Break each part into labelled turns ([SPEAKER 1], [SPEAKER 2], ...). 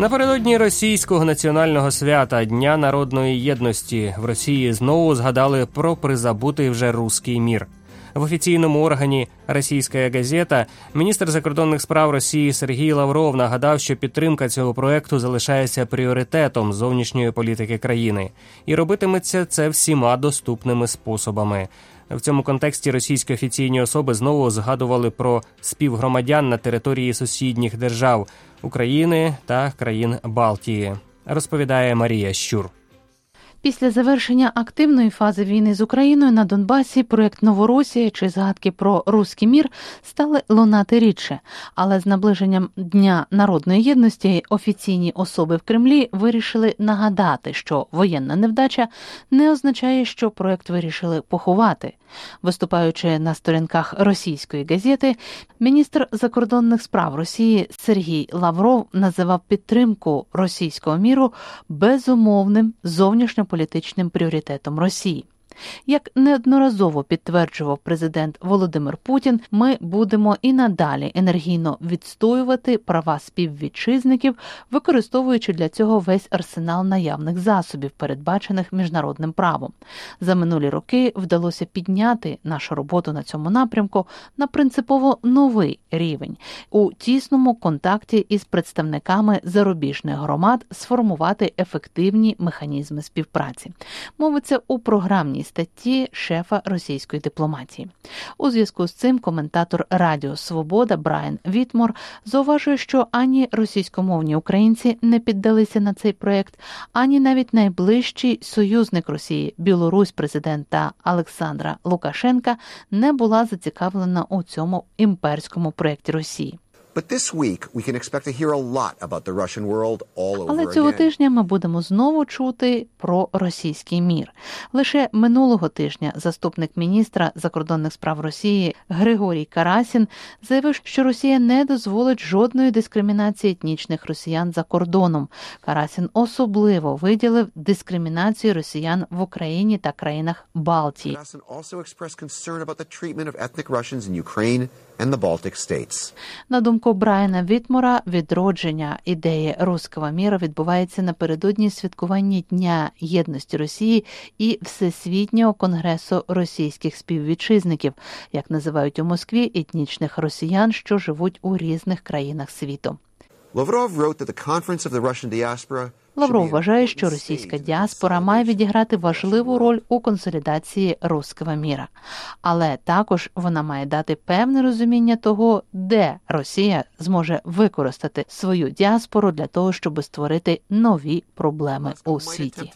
[SPEAKER 1] Напередодні російського національного свята Дня народної єдності в Росії знову згадали про призабутий вже руський мір. В офіційному органі «Російська газета» міністр закордонних справ Росії Сергій Лавров нагадав, що підтримка цього проекту залишається пріоритетом зовнішньої політики країни. І робитиметься це всіма доступними способами. В цьому контексті російські офіційні особи знову згадували про співгромадян на території сусідніх держав – України та країн Балтії, розповідає Марія Щур.
[SPEAKER 2] Після завершення активної фази війни з Україною на Донбасі проєкт «Новоросія» чи згадки про руський мір стали лунати рідше. Але з наближенням Дня народної єдності офіційні особи в Кремлі вирішили нагадати, що воєнна невдача не означає, що проєкт вирішили поховати. Виступаючи на сторінках «Російської газети», міністр закордонних справ Росії Сергій Лавров називав підтримку російського міру безумовним зовнішньополітичним пріоритетом Росії. Як неодноразово підтверджував президент Володимир Путін, ми будемо і надалі енергійно відстоювати права співвітчизників, використовуючи для цього весь арсенал наявних засобів, передбачених міжнародним правом. За минулі роки вдалося підняти нашу роботу на цьому напрямку на принципово новий рівень, у тісному контакті із представниками зарубіжних громад сформувати ефективні механізми співпраці. Мовиться у програмній статті шефа російської дипломатії. У зв'язку з цим коментатор Радіо Свобода Брайан Вітмор зауважує, що ані російськомовні українці не піддалися на цей проєкт, ані навіть найближчий союзник Росії, Білорусь президента Олександра Лукашенка, не була зацікавлена у цьому імперському проєкті Росії. Але цього тижня ми будемо знову чути про російський мір. Лише минулого тижня заступник міністра закордонних справ Росії Григорій Карасін заявив, що Росія не дозволить жодної дискримінації етнічних росіян за кордоном. Карасін особливо виділив дискримінацію росіян в Україні та країнах Балтії. На думку Брайана Вітмора, відродження ідеї руського міра відбувається напередодні святкування Дня єдності Росії і Всесвітнього конгресу російських співвітчизників, як називають у Москві етнічних росіян, що живуть у різних країнах світу. Лавров вважає, що російська діаспора має відіграти важливу роль у консолідації руського міра. Але також вона має дати певне розуміння того, де Росія зможе використати свою діаспору для того, щоб створити нові проблеми у світі.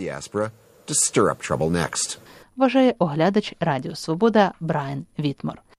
[SPEAKER 2] Вважає оглядач Радіо Свобода Брайан Вітмор.